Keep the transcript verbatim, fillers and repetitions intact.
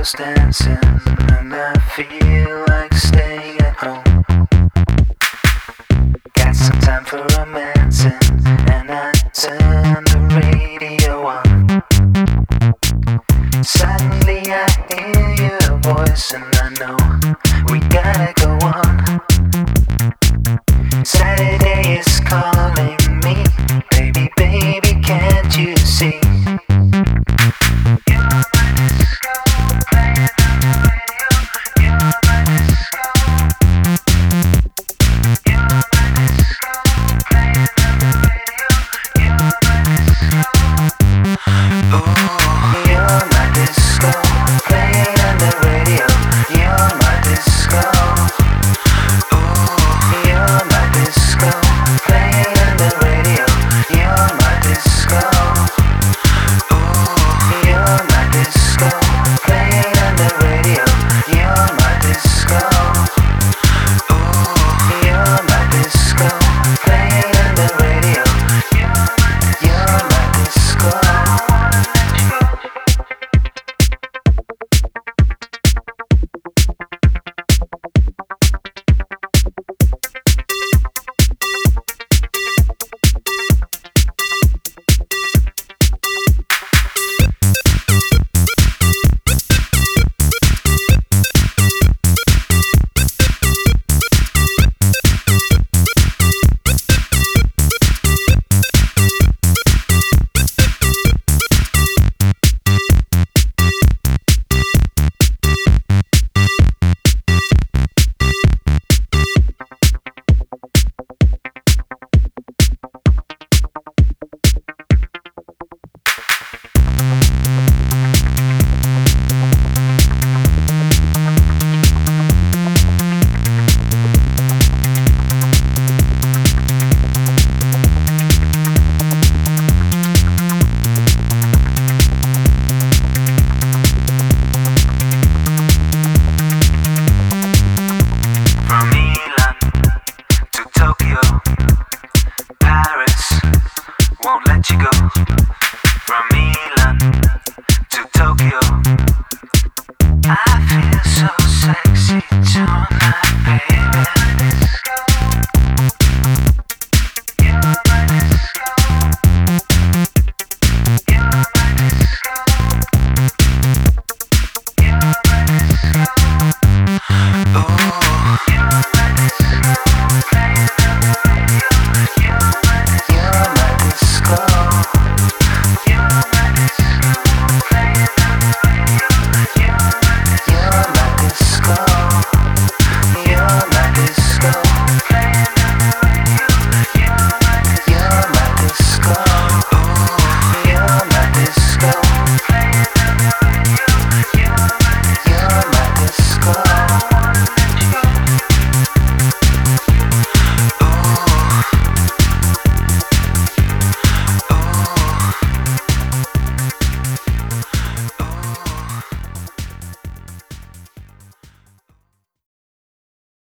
girls dancing, and I feel like staying at home. Got some time for romancing, and I turn the radio on. Suddenly I hear your voice, and I know we gotta go on. Saturday is calling me, baby, baby, can't you see? Won't let you go.